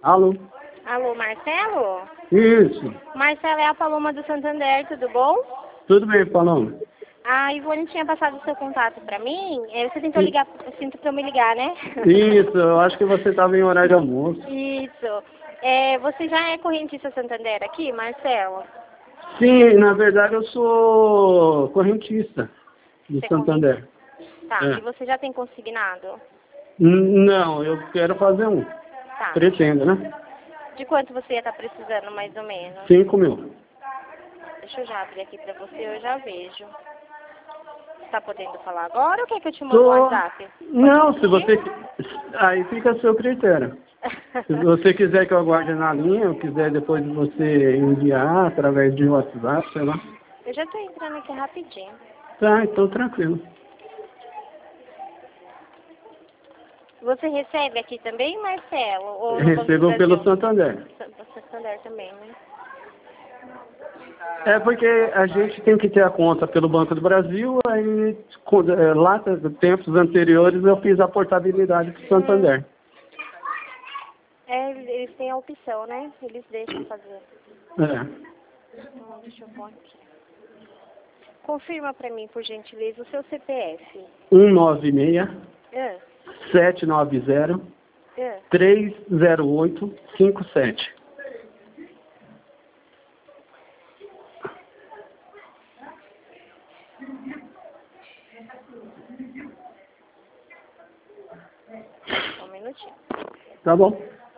Alô? Alô, Marcelo? Isso. Marcelo, é a Paloma do Santander, tudo bom? Tudo bem, Paloma? A Ivone tinha passado o seu contato pra mim. Você tentou ligar, sinto pra eu me ligar, né? Isso, eu acho que você estava em horário de almoço. Isso. Você já é correntista Santander aqui, Marcelo? Sim, na verdade eu sou correntista do Você é Santander. Tá, É. e você já tem consignado? Não, eu quero fazer um. Tá. Pretendo, né? De quanto você ia estar precisando, mais ou menos? 5.000. Deixa eu já abrir aqui pra você, eu já vejo. Você tá podendo falar agora ou quer que eu te mande um WhatsApp? Não, se você... Aí fica a seu critério. Se você quiser que eu aguarde na linha, ou quiser depois você enviar através de WhatsApp, sei lá. Eu já tô entrando aqui rapidinho. Tá, então tranquilo. Você recebe aqui também, Marcelo? Ou no Banco do Recebam pelo Brasil? Santander. Santander também, né? É porque a gente tem que ter a conta pelo Banco do Brasil, aí lá, tempos anteriores, eu fiz a portabilidade para o Santander. Eles têm a opção, né? Eles deixam fazer. Então, deixa eu pôr aqui. Confirma pra mim, por gentileza, o seu CPF. 196 Ah, 790 ah. 30857. Um minutinho. Tá bom.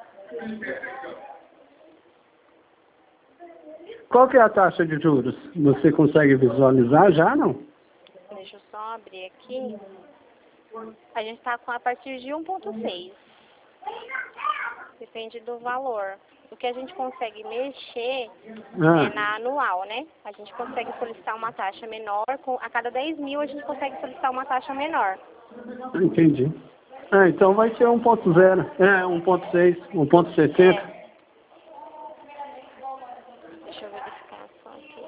Qual que é a taxa de juros? Você consegue visualizar já, não? Deixa eu só abrir aqui. A gente tá com a partir de 1,6. Depende do valor. O que a gente consegue mexer é na anual, né? A gente consegue solicitar uma taxa menor. A cada 10 mil a gente consegue solicitar uma taxa menor. Entendi. Então vai ser 1.0. 1.6, 1.60. Deixa eu verificar só aqui.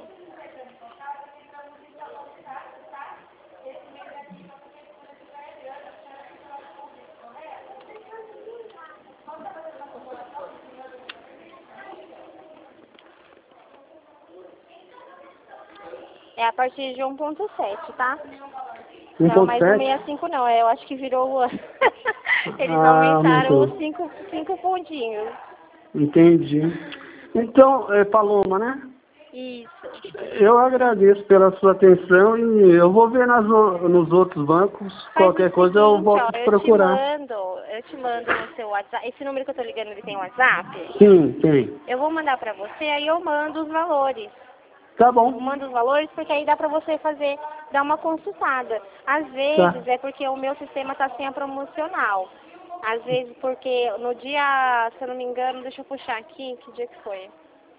É a partir de 1,7, tá? Não, mais o 65 não, eu acho que virou o ano. Eles aumentaram os 5 pontinhos. Entendi. Então, Paloma, né? Isso. Eu agradeço pela sua atenção e eu vou ver nos outros bancos. Qualquer coisa eu volto a procurar. Eu te mando no seu WhatsApp. Esse número que eu tô ligando, ele tem WhatsApp? Sim, tem. Eu vou mandar pra você, aí eu mando os valores. Tá bom. Eu mando os valores porque aí dá pra você dar uma consultada. Às vezes é porque o meu sistema tá sem a promocional. Às vezes porque no dia, se eu não me engano, deixa eu puxar aqui, que dia que foi?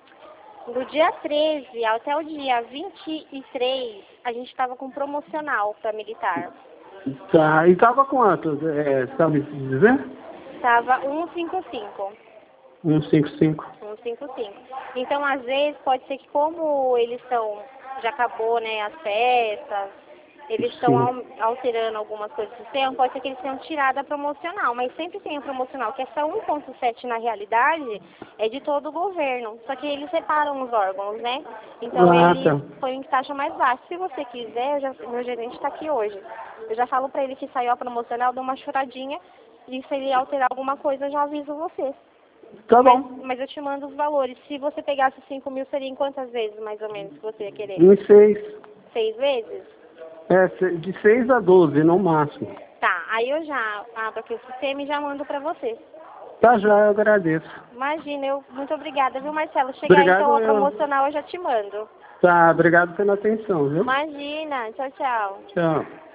Do dia 13 até o dia 23, a gente estava com promocional para militar. Tá, e tava quanto? Sabe dizer? Tava 155. 155. 155. Então, às vezes, pode ser que como eles já acabou, né, as festas, eles estão alterando algumas coisas do sistema, pode ser que eles tenham tirado a promocional, mas sempre tem a promocional, que essa 1,7 na realidade é de todo o governo, só que eles separam os órgãos, né? Então eles põem taxa mais baixa. Se você quiser, meu gerente está aqui hoje, eu já falo para ele que saiu a promocional, dou uma choradinha, e se ele alterar alguma coisa, eu já aviso você. Tá bom. Mas eu te mando os valores. Se você pegasse 5.000, seria em quantas vezes, mais ou menos, que você ia querer? Em 6. 6 vezes? De 6 a 12, no máximo. Tá, aí eu já abro aqui o sistema e já mando pra você. Tá, já, eu agradeço. Imagina, muito obrigada, viu, Marcelo? Chegar então a promocional, eu já te mando. Tá, obrigado pela atenção, viu? Imagina, tchau, tchau. Tchau.